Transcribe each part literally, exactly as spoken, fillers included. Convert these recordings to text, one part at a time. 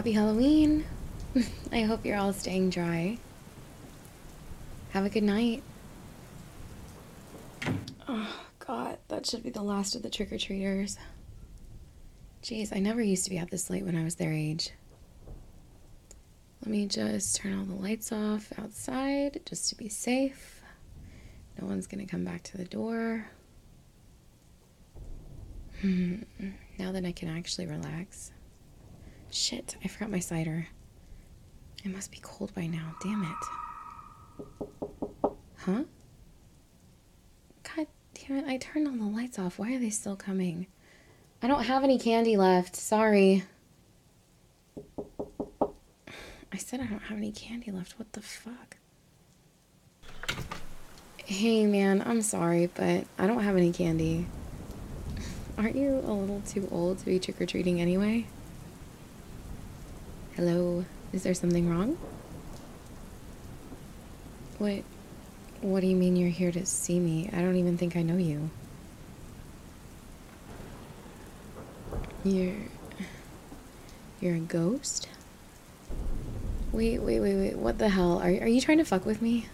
Happy Halloween. I hope you're all staying dry. Have a good night. Oh, God, that should be the last of the trick-or-treaters. Jeez, I never used to be out this late when I was their age. Let me just turn all the lights off outside just to be safe. No one's gonna come back to the door. Hmm. Now that I can actually relax. Shit, I forgot my cider. It must be cold by now. Damn it. Huh? God damn it, I turned all the lights off. Why are they still coming? I don't have any candy left. Sorry. I said I don't have any candy left. What the fuck? Hey, man, I'm sorry, but I don't have any candy. Aren't you a little too old to be trick-or-treating anyway? Hello? Is there something wrong? What? What do you mean you're here to see me? I don't even think I know you. You're... You're a ghost? Wait, wait, wait, wait. What the hell? Are, are you trying to fuck with me?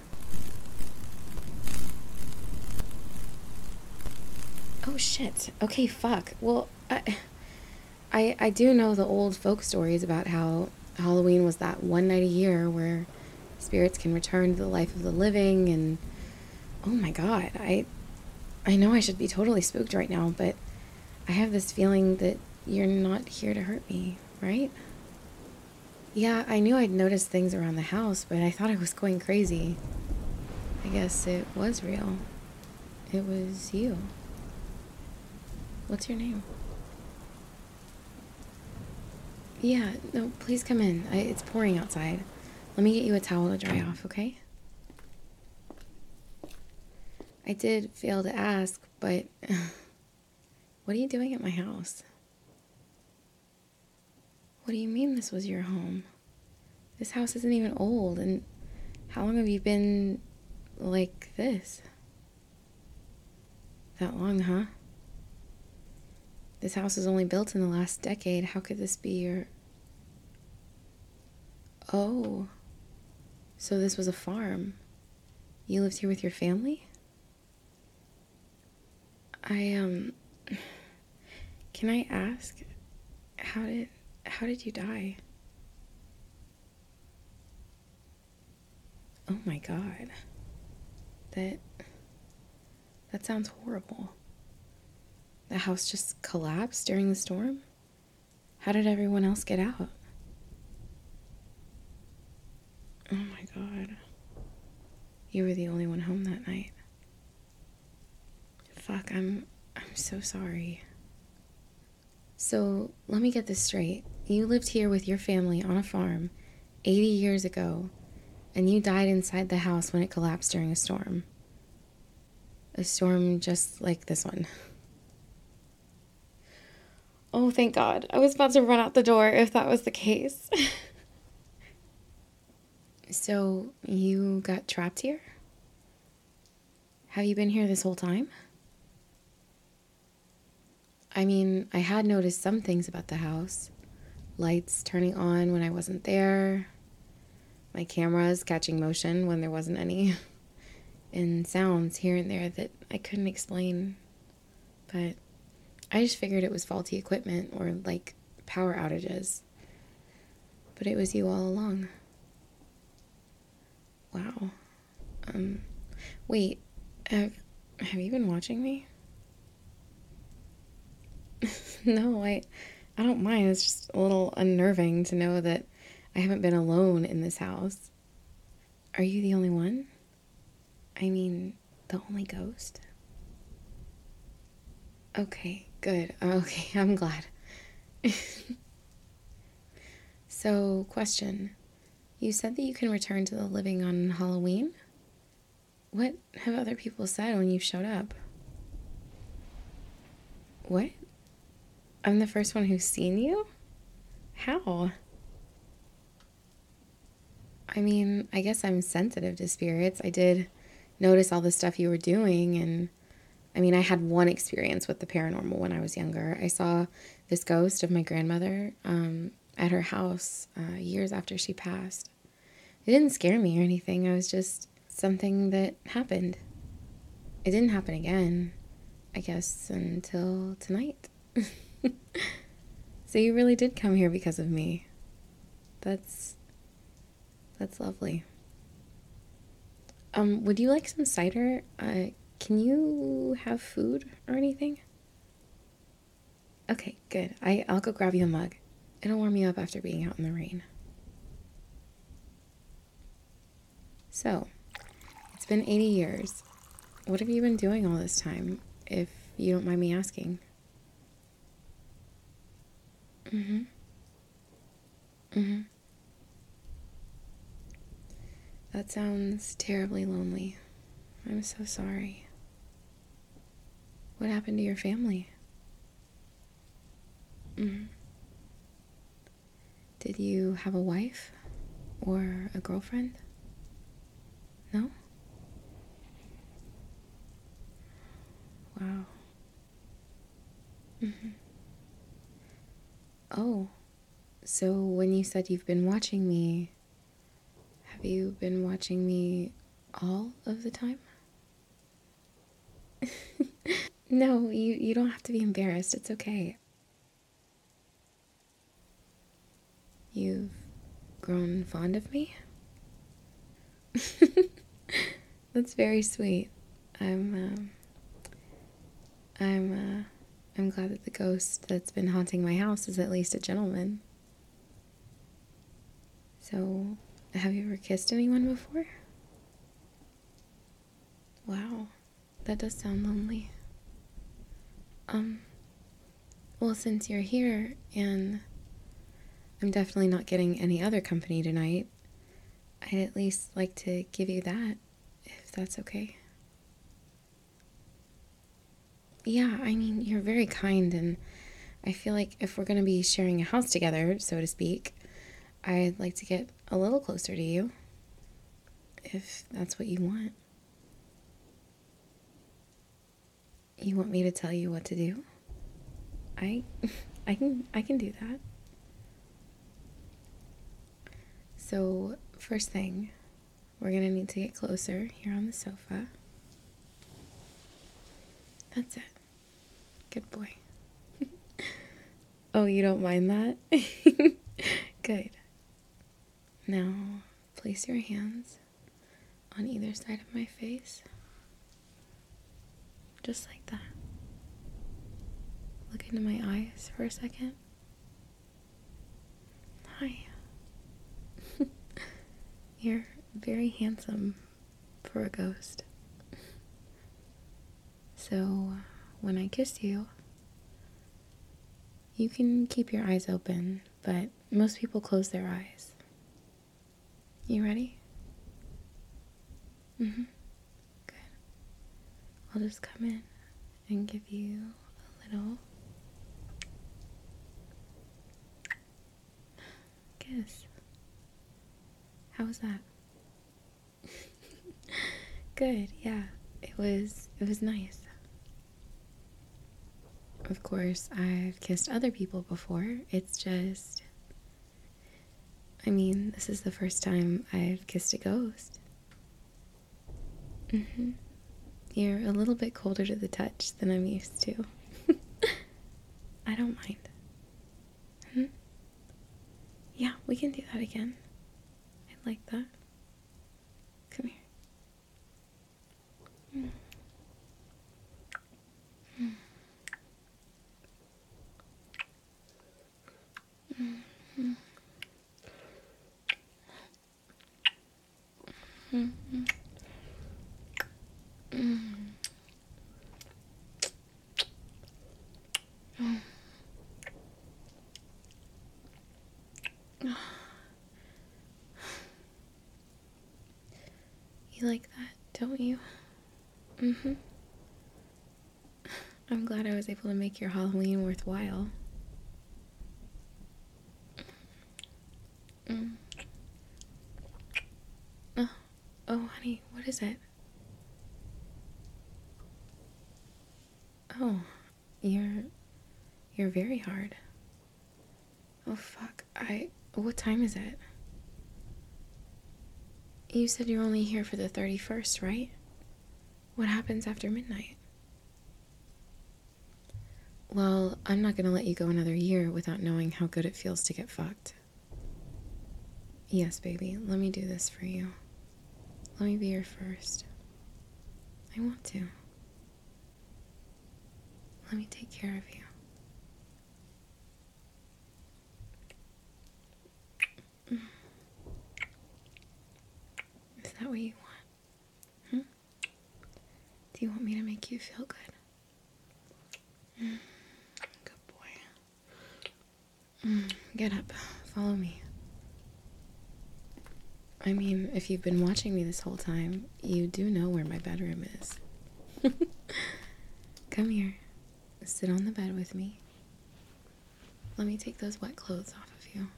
Oh, shit. Okay, fuck. Well, I... I, I do know the old folk stories about how Halloween was that one night a year where spirits can return to the life of the living, and oh my god, I I know I should be totally spooked right now, but I have this feeling that you're not here to hurt me, right? Yeah, I knew I'd noticed things around the house, but I thought I was going crazy. I guess it was real. It was you. What's your name? Yeah, no, please come in. I, it's pouring outside. Let me get you a towel to dry off, okay? I did fail to ask, but what are you doing at my house? What do you mean this was your home? This house isn't even old, and how long have you been like this? That long, huh? This house was only built in the last decade. How could this be your... Oh. So this was a farm. You lived here with your family? I, um... Can I ask, how did... How did you die? Oh my god. That... That sounds horrible. The house just collapsed during the storm? How did everyone else get out? Oh my god. You were the only one home that night. Fuck, I'm... I'm so sorry. So, let me get this straight. You lived here with your family on a farm eighty years ago, and you died inside the house when it collapsed during a storm. A storm just like this one. Oh, thank God. I was about to run out the door if that was the case. So, you got trapped here? Have you been here this whole time? I mean, I had noticed some things about the house. Lights turning on when I wasn't there. My cameras catching motion when there wasn't any. And sounds here and there that I couldn't explain. But I just figured it was faulty equipment or, like, power outages. But it was you all along. Wow. Um, wait, have, have you been watching me? No, I, I don't mind. It's just a little unnerving to know that I haven't been alone in this house. Are you the only one? I mean, the only ghost? Okay, good. Okay, I'm glad. So, question. You said that you can return to the living on Halloween? What have other people said when you showed up? What? I'm the first one who's seen you? How? I mean, I guess I'm sensitive to spirits. I did notice all the stuff you were doing, and I mean, I had one experience with the paranormal when I was younger. I saw this ghost of my grandmother um, at her house uh, years after she passed. It didn't scare me or anything. It was just something that happened. It didn't happen again, I guess, until tonight. So you really did come here because of me. That's that's lovely. Um, would you like some cider? Uh, can you have food or anything? Okay, good. I, I'll go grab you a mug. It'll warm you up after being out in the rain. So, it's been eighty years. What have you been doing all this time, if you don't mind me asking? Mm-hmm. Mm-hmm. That sounds terribly lonely. I'm so sorry. What happened to your family? Mm-hmm. Did you have a wife or a girlfriend? No? Wow. Mm-hmm. Oh, so when you said you've been watching me, have you been watching me all of the time? No, you, you don't have to be embarrassed. It's okay. You've grown fond of me? That's very sweet. I'm, um, I'm, uh, I'm glad that the ghost that's been haunting my house is at least a gentleman. So, have you ever kissed anyone before? Wow, that does sound lonely. Um, well, since you're here and I'm definitely not getting any other company tonight, I'd at least like to give you that, if that's okay. Yeah, I mean, you're very kind, and I feel like if we're going to be sharing a house together, so to speak, I'd like to get a little closer to you, if that's what you want. You want me to tell you what to do? I I can I can do that. So, first thing, we're going to need to get closer here on the sofa. That's it. Good boy. Oh, you don't mind that? Good. Now, place your hands on either side of my face. Just like that. Look into my eyes for a second. Hi. You're very handsome for a ghost. So, when I kiss you, you can keep your eyes open, but most people close their eyes. You ready? Mm-hmm. Good. I'll just come in and give you a little kiss. How was that? Good, yeah. It was it was nice. Of course, I've kissed other people before. It's just I mean, this is the first time I've kissed a ghost. Mm-hmm. You're a little bit colder to the touch than I'm used to. I don't mind. Hmm? Yeah, we can do that again. I like that. Come here. Mm. Mm. Mm. Mm. Mm. Mm. Mm. You like that, don't you? Mm-hmm. I'm glad I was able to make your Halloween worthwhile. Mm. Oh, oh, honey, what is it? Oh, you're you're very hard. Oh, fuck. I. What time is it? You said you're only here for the thirty-first, right? What happens after midnight? Well, I'm not gonna let you go another year without knowing how good it feels to get fucked. Yes, baby, let me do this for you. Let me be your first. I want to. Let me take care of you. Is that what you want? Hmm? Do you want me to make you feel good? Mm. Good boy. Mm. Get up. Follow me. I mean, if you've been watching me this whole time, you do know where my bedroom is. Come here. Sit on the bed with me. Let me take those wet clothes off of you.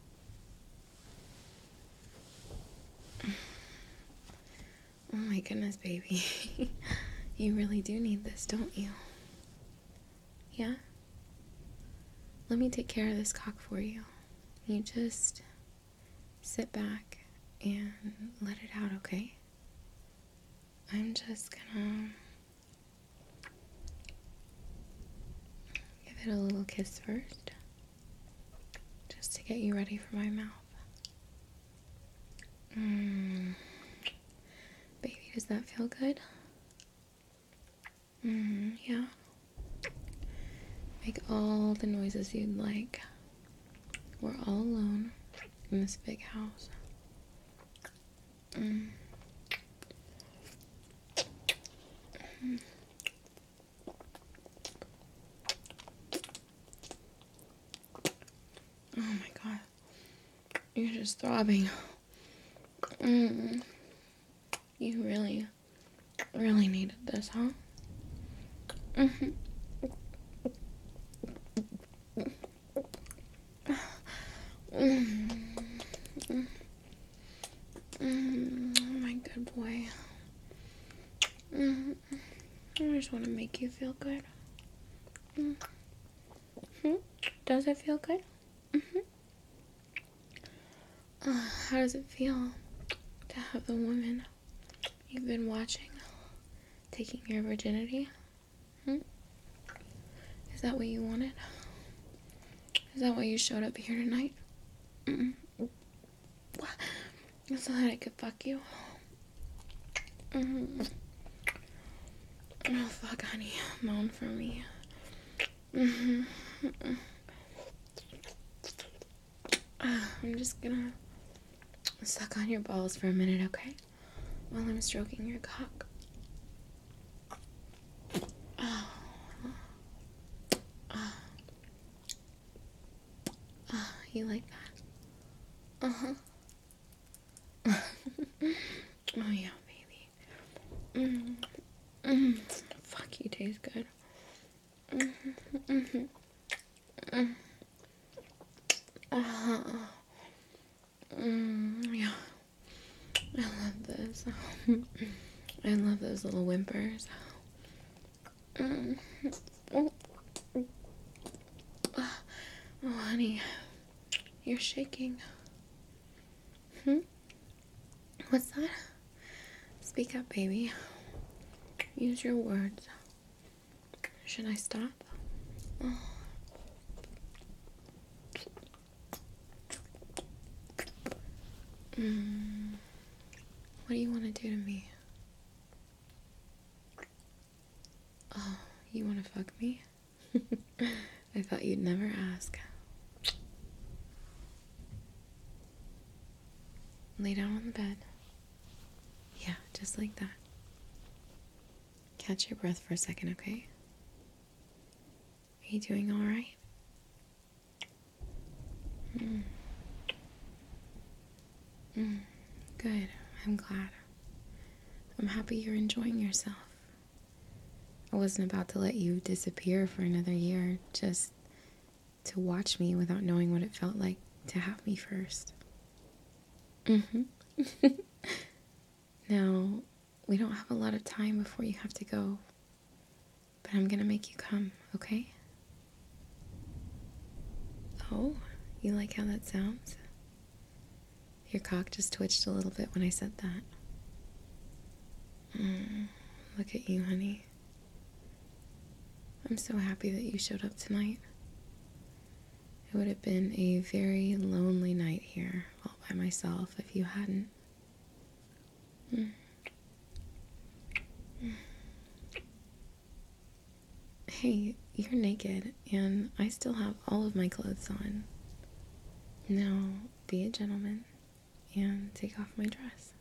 Oh my goodness, baby. You really do need this, don't you? Yeah? Let me take care of this cock for you. You just sit back and let it out, okay? I'm just gonna give it a little kiss first, just to get you ready for my mouth. Mm. Baby, does that feel good? Mm, yeah. Make all the noises you'd like. We're all alone in this big house. Mm. Mm. Oh my god. You're just throbbing. Mm. You really, really needed this, huh? Mm-hmm. Mm. Mm. My good boy. Mm. I just want to make you feel good. Mm-hmm. Does it feel good? Mm-hmm. Uh, how does it feel to have the woman you've been watching taking your virginity? Hmm? Is that what you wanted? Is that why you showed up here tonight? Mm-mm. So that I could fuck you? Mm-hmm. Oh, fuck, honey. Moan for me. Mm-hmm. I'm just gonna suck on your balls for a minute, okay? While I'm stroking your cock. Oh. Oh. Oh, you like that? Uh-huh. Oh, yeah, baby. Mm. Mm. Fuck, you taste good. Mm-hmm. Mm-hmm. Mm. Uh-huh. Mm, yeah. I love this. I love those little whimpers. Mm. Oh. Oh, honey. You're shaking. Hmm? What's that? Speak up, baby. Use your words. Should I stop? Oh. Mm. What do you want to do to me? Oh, you want to fuck me? I thought you'd never ask. Lay down on the bed. Yeah, just like that. Catch your breath for a second, okay? Are you doing all right? Mm. Mm. Good. I'm glad. I'm happy you're enjoying yourself. I wasn't about to let you disappear for another year just to watch me without knowing what it felt like to have me first. Mm-hmm. Now, we don't have a lot of time before you have to go, but I'm gonna make you come, okay? Oh, You like how that sounds? Your cock just twitched a little bit when I said that. Mm, look at you, honey. I'm so happy that you showed up tonight. It would have been a very lonely night here all by myself if you hadn't. Mm. Mm. Hey, you're naked, and I still have all of my clothes on. Now, be a gentleman and take off my dress.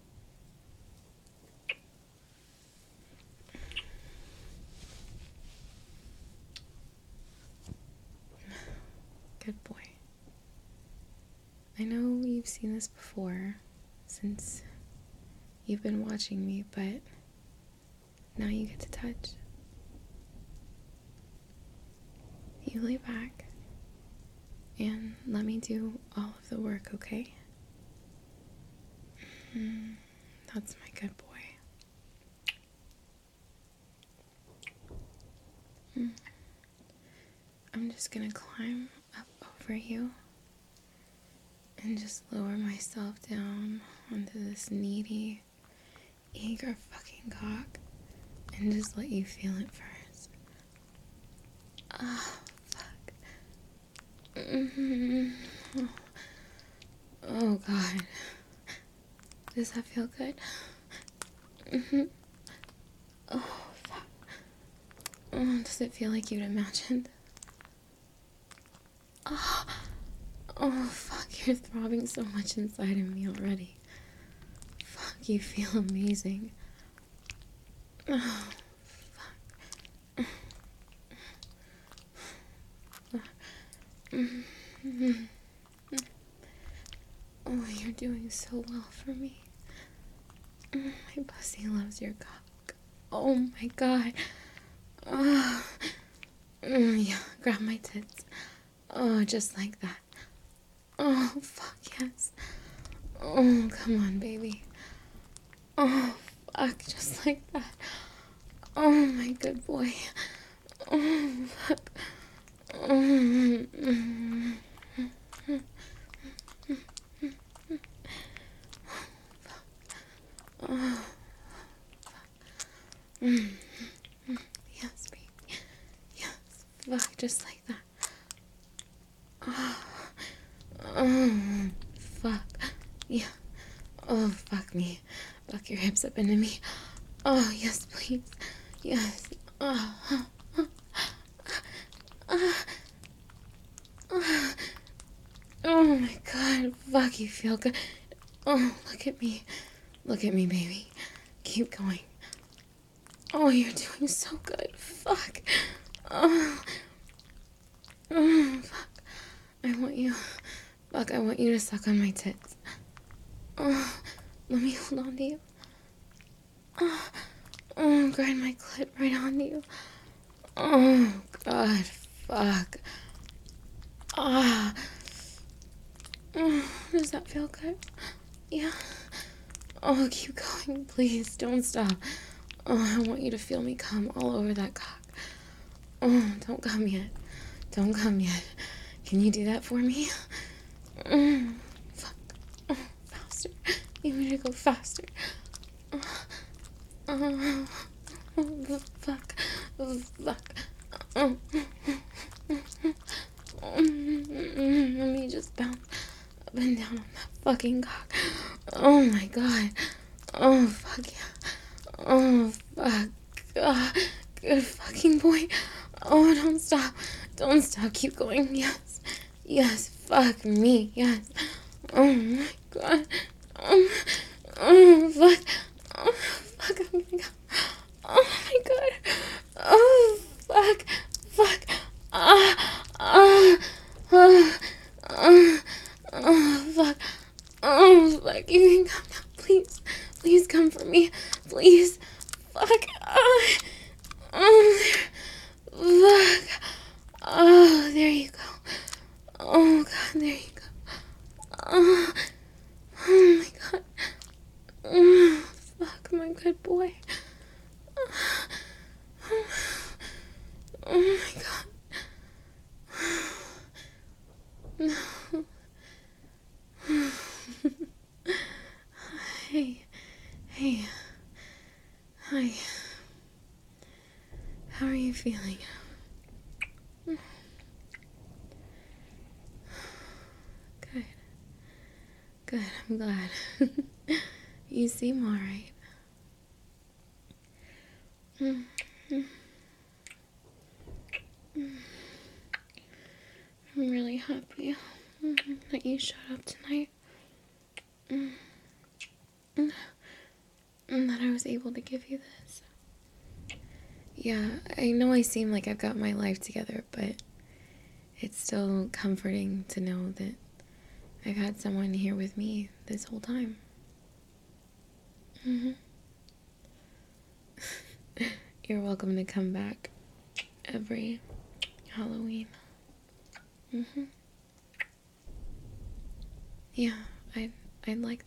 Good boy. I know you've seen this before since you've been watching me, but now you get to touch. You lay back and let me do all of the work, okay? Mm, that's my good boy. Mm. I'm just gonna climb up over you and just lower myself down onto this needy, eager fucking cock and just let you feel it first. Oh, fuck. Mm-hmm. Oh. Oh, God. Does that feel good? Mm-hmm. Oh, fuck. Oh, does it feel like you'd imagined? Oh, oh, fuck, you're throbbing so much inside of me already. Fuck, you feel amazing. Oh, fuck. Oh, you're doing so well for me. My pussy loves your cock. Oh my God. Oh, yeah, grab my tits. Oh, just like that. Oh, fuck yes. Oh, come on, baby. Oh, fuck, just like that. Oh, my good boy. Oh, fuck. Oh, oh, yes, baby. Yes, fuck, just like that. Oh, oh, fuck. Yeah. Oh, fuck me. Fuck your hips up into me. Oh, yes, please. Yes. Oh, oh, oh, oh, oh. Oh my God. Fuck, you feel good. Oh, look at me. Look at me, baby. Keep going. Oh, you're doing so good. Fuck. Oh. Oh, fuck. I want you. Fuck, I want you to suck on my tits. Oh, let me hold on to you. Oh, oh, grind my clit right onto you. Oh, God, fuck. Ah. Oh, does that feel good? Yeah. Oh, keep going, please. Don't stop. Oh, I want you to feel me come all over that cock. Oh, don't come yet. Don't come yet. Can you do that for me? Mm, fuck. Oh, faster. You need to go faster. Oh, oh, oh, fuck. Oh, fuck. Oh, let me just bounce up and down on that fucking cock. Oh my God. Oh, fuck yeah. Oh, fuck. Ah, good fucking boy. Oh, don't stop. Don't stop. Keep going. Yes. Yes. Fuck me. Yes. Oh my God. Oh, oh fuck. Oh, fuck. I'm gonna go. Oh my God. Oh, fuck. Fuck. Ah. Ah. Ah. Ah. Oh, fuck. Oh, fuck. You can come now. Please. Please come for me. Please. Fuck. Oh. Oh, there. Fuck. Oh, there you go. Oh, God, there you go. Oh, oh my God. Oh, fuck, my good boy. Oh, oh my God. No. Hi. How are you feeling? Good. Good, I'm glad. You seem alright. I'm really happy that you showed up tonight. And that I was able to give you this. Yeah, I know I seem like I've got my life together, but it's still comforting to know that I've had someone here with me this whole time. Mm-hmm. You're welcome to come back every Halloween. Mm-hmm. Yeah, I'd, I'd like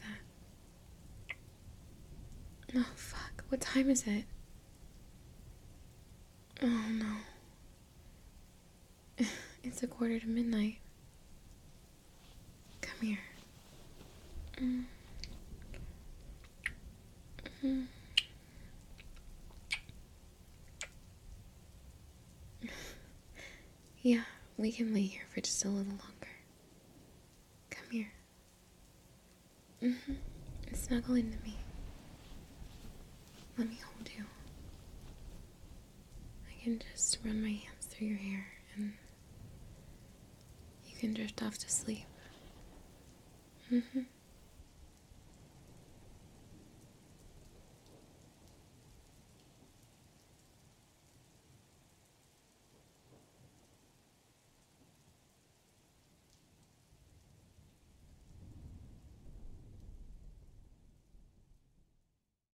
that. Oh, fuck. What time is it? Oh, no. It's a quarter to midnight. Come here. Mm. Mm. Yeah, we can lay here for just a little longer. Come here. Mm-hmm. Snuggle into me. Let me hold you. I can just run my hands through your hair and you can drift off to sleep. Mm-hmm.